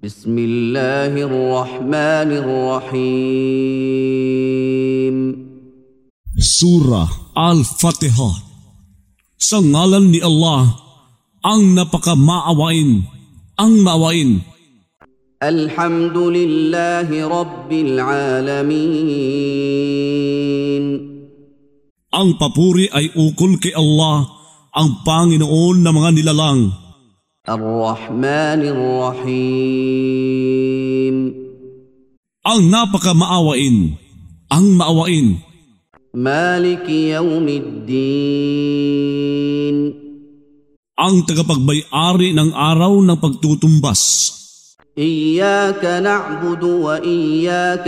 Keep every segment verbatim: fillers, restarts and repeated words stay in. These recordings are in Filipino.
بسم الله الرحمن الرحيم. Surah Al-Fatiha. Sa ngalan ni Allah, ang napakamaawain, ang maawain. الحمد لله رب العالمين. Ang papuri ay ukol kay Allah, ang Panginoon ng mga nilalang. الرحمن الرحيم. Ang napakamaawain, ang maawain. مالك يوم الدين. Ang tagapagbay-ari ng araw ng pagtutumbas. إياك نعبد وإياك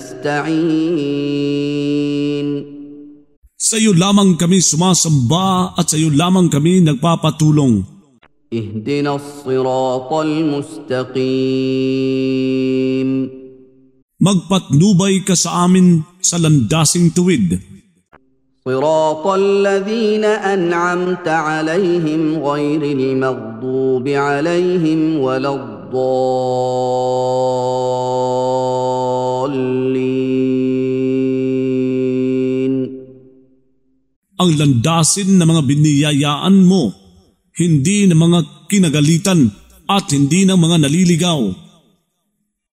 نستعين. Sa iyo lamang kami sumasamba at sa iyo lamang kami nagpapatulong. اهدنا الصراط المستقيم. Magpatnubay ka sa amin sa landasing tuwid. صراط الذين أنعمت عليهم غير المغضوب عليهم ولا الضالين. Ang landasin ng mga biniyayaan mo, hindi ng mga kinagalitan at hindi ng mga naliligaw.